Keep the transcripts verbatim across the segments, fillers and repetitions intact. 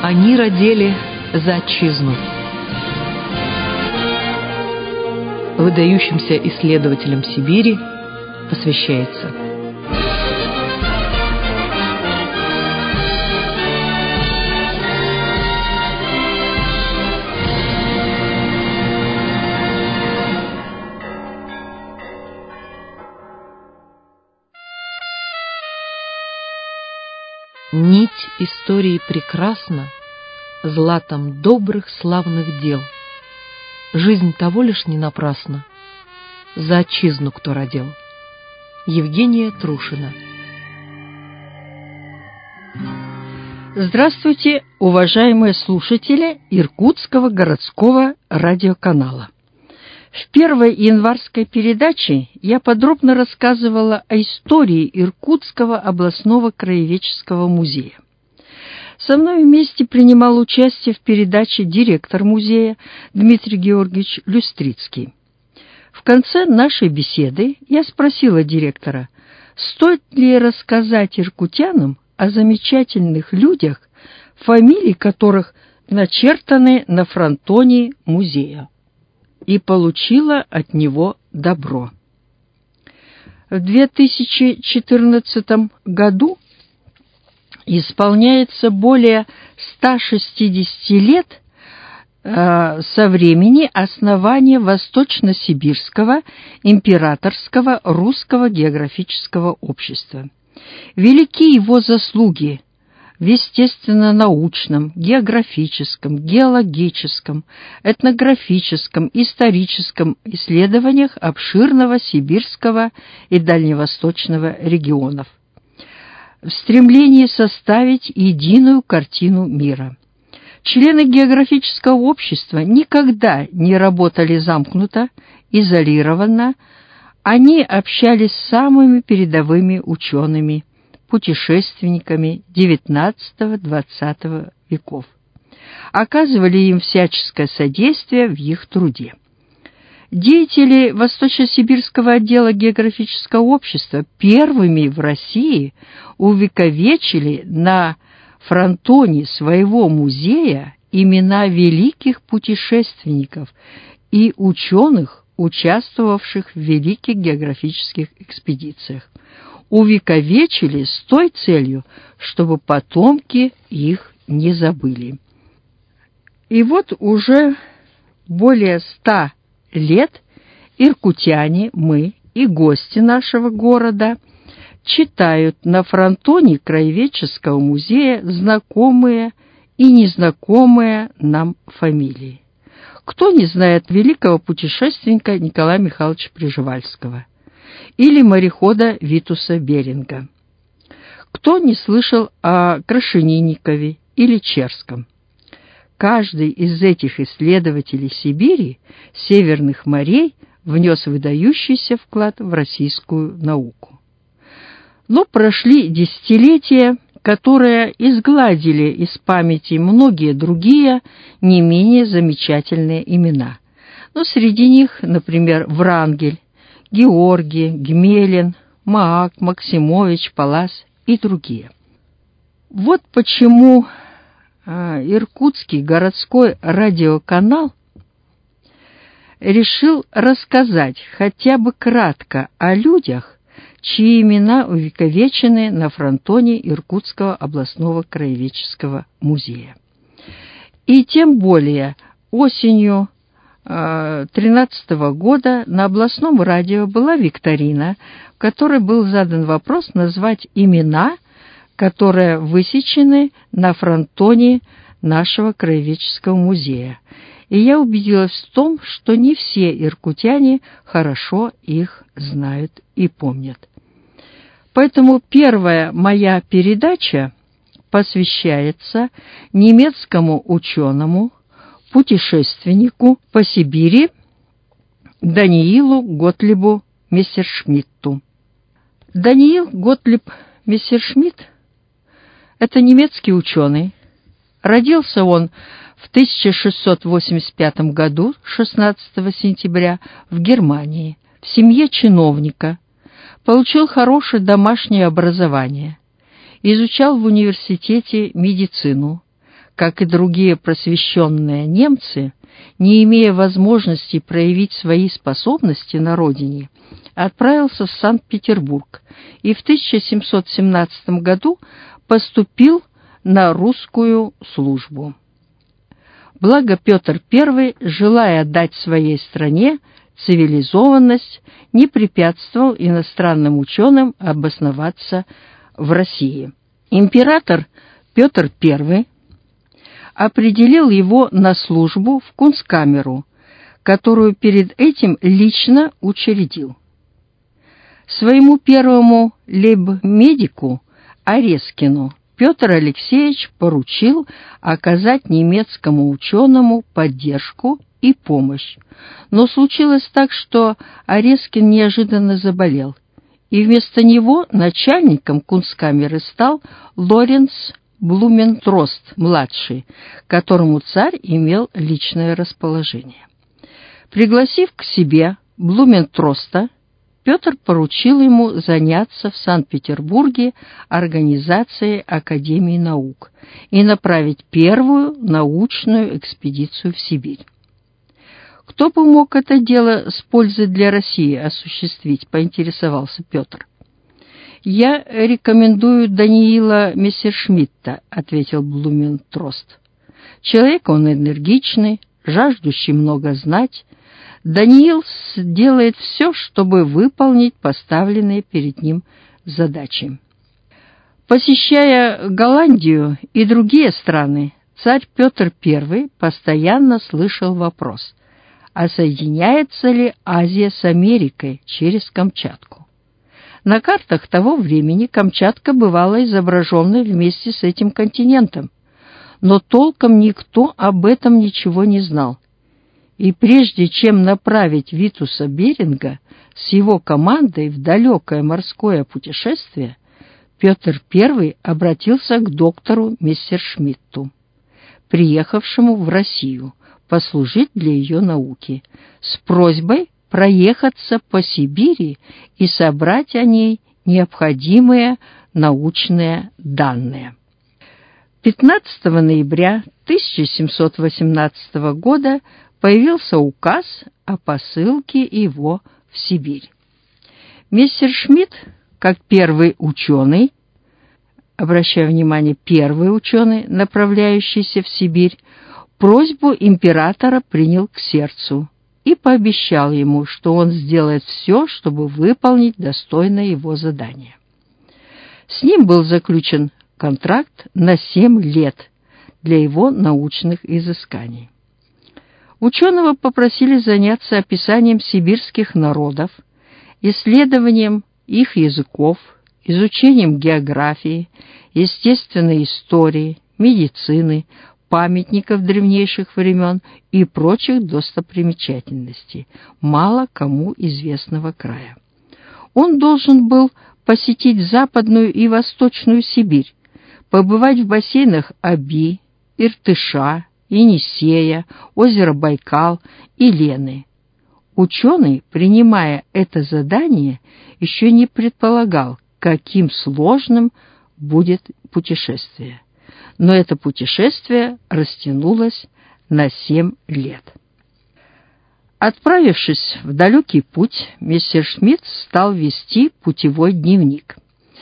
Они родили за отчизну. Выдающимся исследователям Сибири посвящается. Нить истории прекрасна златом добрых славных дел. Жизнь того лишь не напрасна, за отчизну кто родил. Евгения Трушина. Здравствуйте, уважаемые слушатели Иркутского городского радиоканала. В первой январской передаче я подробно рассказывала о истории Иркутского областного краеведческого музея. Со мной вместе принимал участие в передаче директор музея Дмитрий Георгиевич Люстрицкий. В конце нашей беседы я спросила директора, стоит ли рассказать иркутянам о замечательных людях, фамилии которых начертаны на фронтоне музея, и получила от него добро. В две тысячи четырнадцатом году исполняется более ста шестидесяти лет э, со времени основания Восточно-Сибирского императорского русского географического общества. Велики его заслуги в естественно-научном, географическом, геологическом, этнографическом, историческом исследованиях обширного сибирского и дальневосточного регионов, в стремлении составить единую картину мира. Члены географического общества никогда не работали замкнуто, изолированно, они общались с самыми передовыми учеными, путешественниками девятнадцатого-двадцатого веков, оказывали им всяческое содействие в их труде. Деятели Восточно-Сибирского отдела географического общества первыми в России увековечили на фронтоне своего музея имена великих путешественников и ученых, участвовавших в великих географических экспедициях. Увековечили с той целью, чтобы потомки их не забыли. И вот уже более ста лет иркутяне, мы и гости нашего города читают на фронтоне краеведческого музея знакомые и незнакомые нам фамилии. Кто не знает великого путешественника Николая Михайловича Пржевальского или морехода Витуса Беринга? Кто не слышал о Крашенинникове или Черском? Каждый из этих исследователей Сибири, северных морей, внес выдающийся вклад в российскую науку. Но прошли десятилетия, которые изгладили из памяти многие другие, не менее замечательные имена. Но среди них, например, Врангель, Георгий, Гмелин, Маак, Максимович, Паллас и другие. Вот почему э, Иркутский городской радиоканал решил рассказать хотя бы кратко о людях, чьи имена увековечены на фронтоне Иркутского областного краеведческого музея. И тем более осенью две тысячи тринадцатого года на областном радио была викторина, в которой был задан вопрос назвать имена, которые высечены на фронтоне нашего краеведческого музея. И я убедилась в том, что не все иркутяне хорошо их знают и помнят. Поэтому первая моя передача посвящается немецкому ученому, путешественнику по Сибири Даниилу Готлибу Мессершмитту. Даниил Готлиб Мессершмитт – это немецкий ученый. Родился он в тысяча шестьсот восемьдесят пятом году, шестнадцатого сентября, в Германии, в семье чиновника. Получил хорошее домашнее образование. Изучал в университете медицину. как и другие просвещенные немцы, не имея возможности проявить свои способности на родине, отправился в Санкт-Петербург и в тысяча семьсот семнадцатом году поступил на русскую службу. Благо Петр I, желая дать своей стране цивилизованность, не препятствовал иностранным ученым обосноваться в России. Император Петр I определил его на службу в Кунсткамеру, которую перед этим лично учредил. Своему первому лейб-медику Орескину Петр Алексеевич поручил оказать немецкому ученому поддержку и помощь, но случилось так, что Орескин неожиданно заболел, и вместо него начальником Кунсткамеры стал Лоренц Блументрост-младший, которому царь имел личное расположение. Пригласив к себе Блументроста, Петр поручил ему заняться в Санкт-Петербурге организацией Академии наук и направить первую научную экспедицию в Сибирь. «Кто бы мог это дело с пользой для России осуществить?» — поинтересовался Петр. «Я рекомендую Даниила Мессершмитта», — ответил Блументрост. «Человек он энергичный, жаждущий много знать. Даниил сделает все, чтобы выполнить поставленные перед ним задачи». Посещая Голландию и другие страны, царь Петр I постоянно слышал вопрос, а соединяется ли Азия с Америкой через Камчатку. На картах того времени Камчатка бывала изображена вместе с этим континентом, но толком никто об этом ничего не знал. И прежде чем направить Витуса Беринга с его командой в далекое морское путешествие, Петр I обратился к доктору Мессершмитту, приехавшему в Россию послужить для ее науки, с просьбой проехаться по Сибири и собрать о ней необходимые научные данные. пятнадцатого ноября тысяча семьсот восемнадцатого года появился указ о посылке его в Сибирь. Мессершмитт, как первый ученый, обращаю внимание, первый ученый, направляющийся в Сибирь, просьбу императора принял к сердцу и пообещал ему, что он сделает все, чтобы выполнить достойно его задание. С ним был заключен контракт на семь лет для его научных изысканий. Ученого попросили заняться описанием сибирских народов, исследованием их языков, изучением географии, естественной истории, медицины, памятников древнейших времен и прочих достопримечательностей, мало кому известного края. Он должен был посетить Западную и Восточную Сибирь, побывать в бассейнах Оби, Иртыша, Енисея, озера Байкал и Лены. Ученый, принимая это задание, еще не предполагал, каким сложным будет путешествие. Но это путешествие растянулось на семь лет. Отправившись в далекий путь, Мессершмитт стал вести путевой дневник.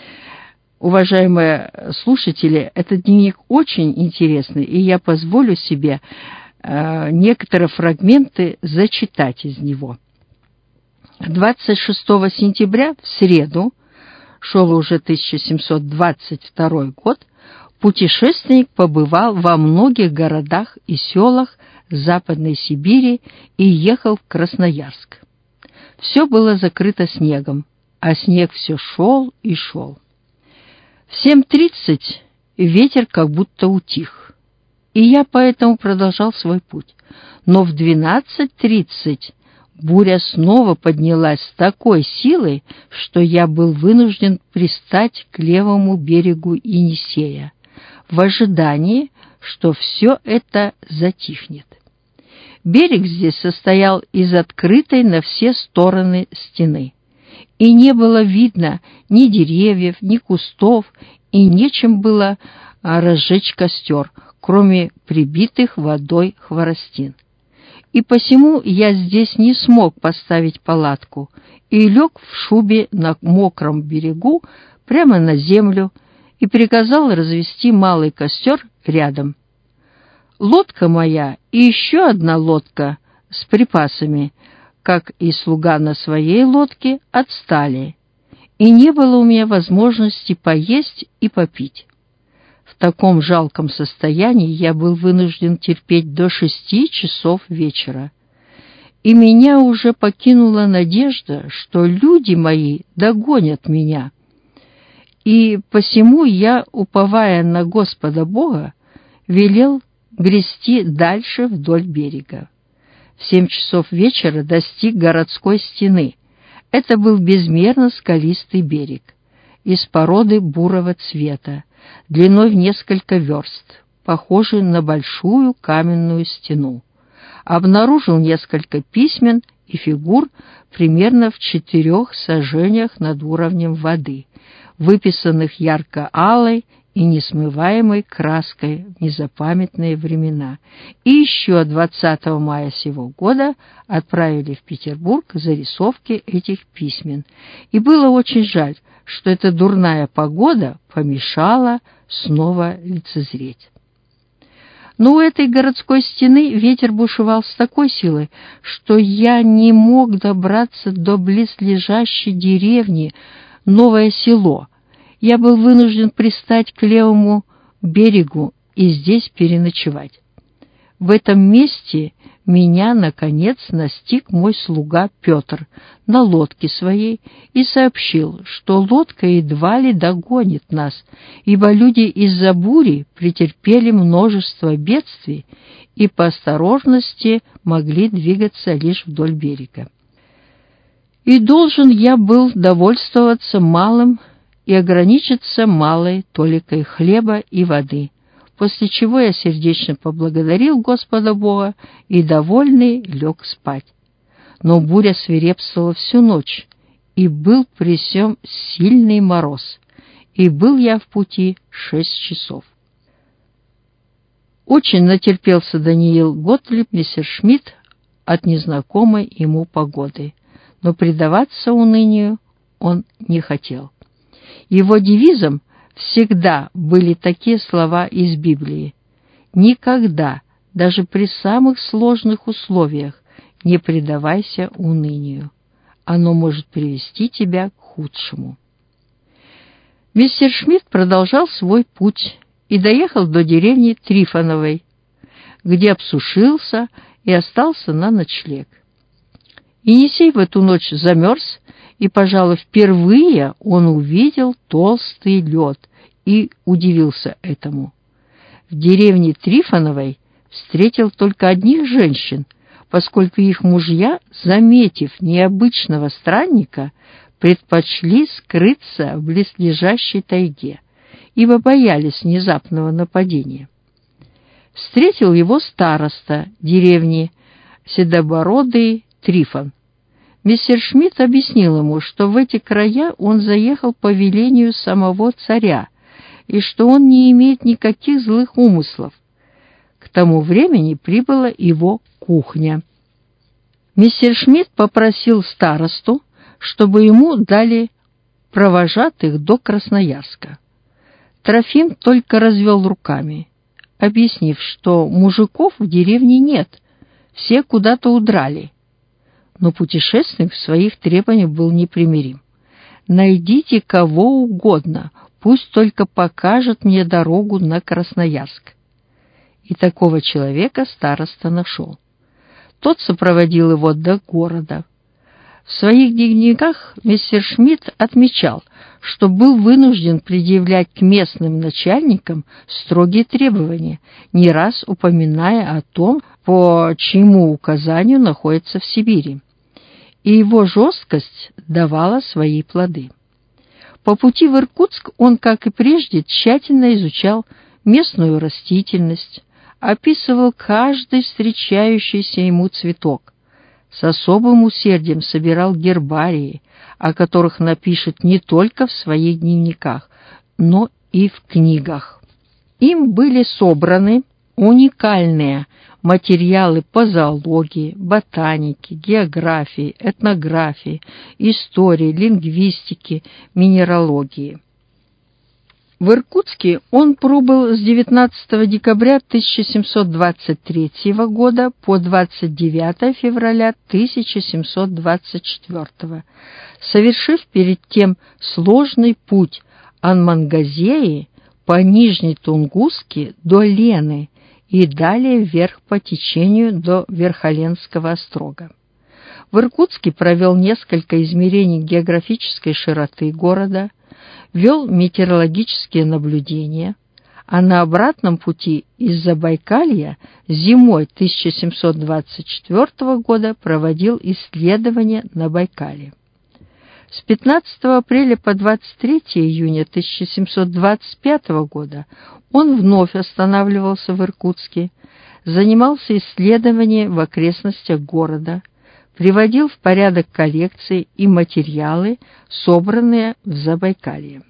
Уважаемые слушатели, этот дневник очень интересный, и я позволю себе э, некоторые фрагменты зачитать из него. двадцать шестого сентября, в среду, шел уже тысяча семьсот двадцать второй год, путешественник побывал во многих городах и селах Западной Сибири и ехал в Красноярск. Все было закрыто снегом, а снег все шел и шел. В семь тридцать ветер как будто утих, и я поэтому продолжал свой путь. Но в двенадцать тридцать буря снова поднялась с такой силой, что я был вынужден пристать к левому берегу Енисея, в ожидании, что все это затихнет. Берег здесь состоял из открытой на все стороны стены, и не было видно ни деревьев, ни кустов, и нечем было разжечь костер, кроме прибитых водой хворостин. И посему я здесь не смог поставить палатку и лег в шубе на мокром берегу прямо на землю и приказал развести малый костер рядом. Лодка моя и еще одна лодка с припасами, как и слуга на своей лодке, отстали, и не было у меня возможности поесть и попить. В таком жалком состоянии я был вынужден терпеть до шести часов вечера, и меня уже покинула надежда, что люди мои догонят меня. И посему я, уповая на Господа Бога, велел грести дальше вдоль берега. В семь часов вечера достиг городской стены. Это был безмерно скалистый берег, из породы бурого цвета, длиной в несколько верст, похожий на большую каменную стену. Обнаружил несколько письмен и фигур примерно в четырех сажениях над уровнем воды, выписанных ярко-алой и несмываемой краской в незапамятные времена, и еще двадцатого мая сего года отправили в Петербург зарисовки этих письмен. И было очень жаль, что эта дурная погода помешала снова лицезреть. Но у этой городской стены ветер бушевал с такой силой, что я не мог добраться до близлежащей деревни Новое Село. Я был вынужден пристать к левому берегу и здесь переночевать. В этом месте меня, наконец, настиг мой слуга Петр на лодке своей и сообщил, что лодка едва ли догонит нас, ибо люди из-за бури претерпели множество бедствий и по осторожности могли двигаться лишь вдоль берега. И должен я был довольствоваться малым и ограничиться малой толикой хлеба и воды, после чего я сердечно поблагодарил Господа Бога и, довольный, лег спать. Но буря свирепствовала всю ночь, и был при сём сильный мороз, и был я в пути шесть часов. Очень натерпелся Даниил Готлиб Мессершмитт от незнакомой ему погоды, но предаваться унынию он не хотел. Его девизом всегда были такие слова из Библии: «Никогда, даже при самых сложных условиях, не предавайся унынию. Оно может привести тебя к худшему». Мессершмитт продолжал свой путь и доехал до деревни Трифоновой, где обсушился и остался на ночлег. Енисей в эту ночь замерз, и, пожалуй, впервые он увидел толстый лед и удивился этому. В деревне Трифоновой встретил только одних женщин, поскольку их мужья, заметив необычного странника, предпочли скрыться в близлежащей тайге, ибо боялись внезапного нападения. Встретил его староста деревни Седобородый Трифон. Мессершмитт объяснил ему, что в эти края он заехал по велению самого царя и что он не имеет никаких злых умыслов. К тому времени прибыла его кухня. Мессершмитт попросил старосту, чтобы ему дали провожатых до Красноярска. Трофим только развел руками, объяснив, что мужиков в деревне нет, все куда-то удрали. Но путешественник в своих требованиях был непримирим. «Найдите кого угодно, пусть только покажет мне дорогу на Красноярск». И такого человека староста нашел. Тот сопроводил его до города. В своих дневниках Мессершмитт отмечал, что был вынужден предъявлять к местным начальникам строгие требования, не раз упоминая о том, по чьему указанию находится в Сибири. И его жесткость давала свои плоды. По пути в Иркутск он, как и прежде, тщательно изучал местную растительность, описывал каждый встречающийся ему цветок, с особым усердием собирал гербарии, о которых напишет не только в своих дневниках, но и в книгах. Им были собраны уникальные материалы по зоологии, ботанике, географии, этнографии, истории, лингвистике, минералогии. В Иркутске он пробыл с девятнадцатого декабря тысяча семьсот двадцать третьего года по двадцать девятое февраля тысяча семьсот двадцать четвёртого, совершив перед тем сложный путь Анмангазеи по Нижней Тунгуске до Лены и далее вверх по течению до Верхоленского острога. В Иркутске провел несколько измерений географической широты города, вел метеорологические наблюдения, а на обратном пути из Забайкалья зимой тысяча семьсот двадцать четвёртого года проводил исследования на Байкале. С пятнадцатого апреля по двадцать третье июня тысяча семьсот двадцать пятого года он вновь останавливался в Иркутске, занимался исследованием в окрестностях города, приводил в порядок коллекции и материалы, собранные в Забайкалье.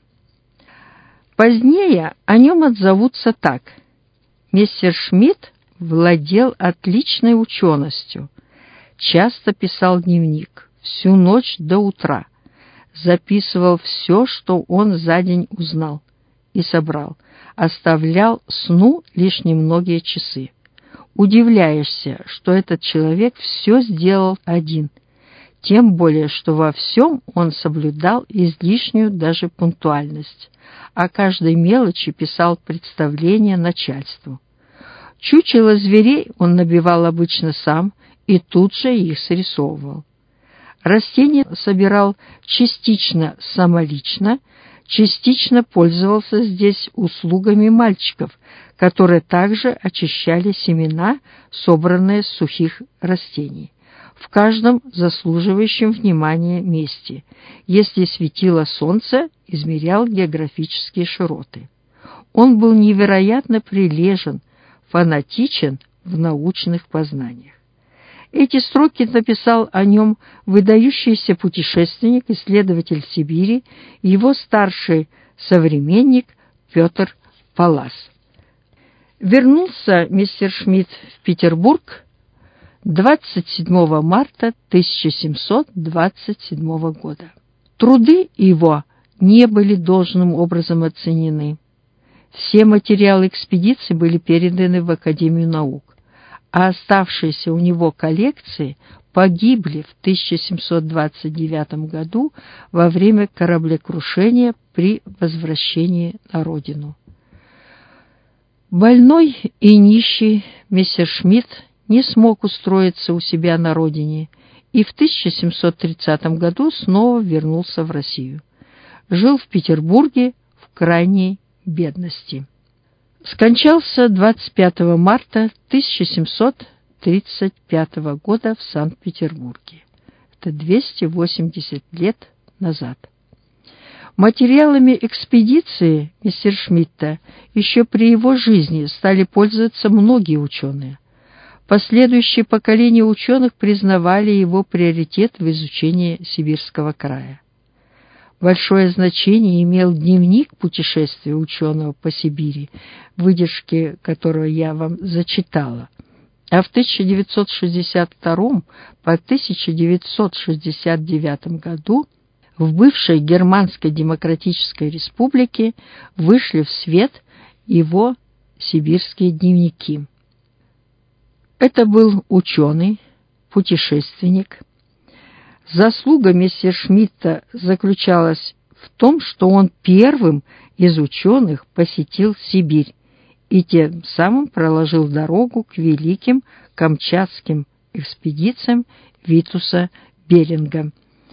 Позднее о нем отзовутся так. Мессершмитт владел отличной ученостью, часто писал дневник, всю ночь до утра, записывал все, что он за день узнал и собрал, оставлял сну лишь немногие часы. Удивляешься, что этот человек все сделал один, тем более, что во всем он соблюдал излишнюю даже пунктуальность, о каждой мелочи писал представление начальству. Чучело зверей он набивал обычно сам и тут же их срисовывал. Растения собирал частично самолично, частично пользовался здесь услугами мальчиков, которые также очищали семена, собранные с сухих растений, в каждом заслуживающем внимания месте. Если светило солнце, измерял географические широты. Он был невероятно прилежен, фанатичен в научных познаниях. Эти строки написал о нем выдающийся путешественник, исследователь Сибири, его старший современник Петр Паллас. Вернулся Мессершмитт в Петербург двадцать седьмого марта тысяча семьсот двадцать седьмого года. Труды его не были должным образом оценены. Все материалы экспедиции были переданы в Академию наук, а оставшиеся у него коллекции погибли в тысяча семьсот двадцать девятом году во время кораблекрушения при возвращении на родину. Больной и нищий Мессершмитт не смог устроиться у себя на родине и в тысяча семьсот тридцатом году снова вернулся в Россию. Жил в Петербурге в крайней бедности. Скончался двадцать пятого марта тысяча семьсот тридцать пятого года в Санкт-Петербурге. Это двести восемьдесят лет назад. Материалами экспедиции Мессершмитта еще при его жизни стали пользоваться многие ученые. Последующие поколения ученых признавали его приоритет в изучении Сибирского края. Большое значение имел дневник путешествия ученого по Сибири, выдержки которого я вам зачитала. А в тысяча девятьсот шестьдесят втором по тысяча девятьсот шестьдесят девятом году в бывшей Германской Демократической Республике вышли в свет его сибирские дневники. Это был ученый, путешественник. Заслуга Мессершмитта заключалась в том, что он первым из ученых посетил Сибирь и тем самым проложил дорогу к великим камчатским экспедициям Витуса Беринга.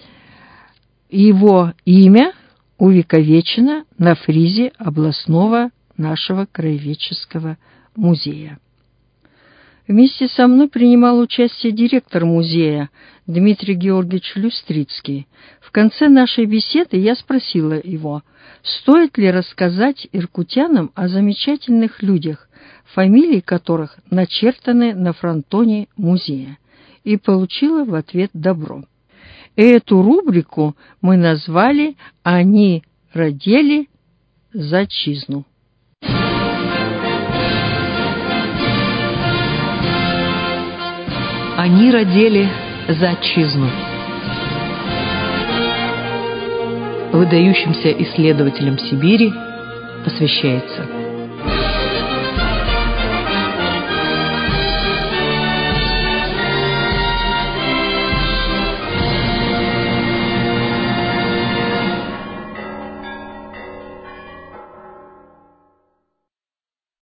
Его имя увековечено на фризе областного нашего краеведческого музея. Вместе со мной принимал участие директор музея Дмитрий Георгиевич Люстрицкий. В конце нашей беседы я спросила его, стоит ли рассказать иркутянам о замечательных людях, фамилии которых начертаны на фронтоне музея. и получила в ответ добро. Эту рубрику мы назвали «Они радели за отчизну». Они радели за отчизну. Выдающимся исследователям Сибири посвящается.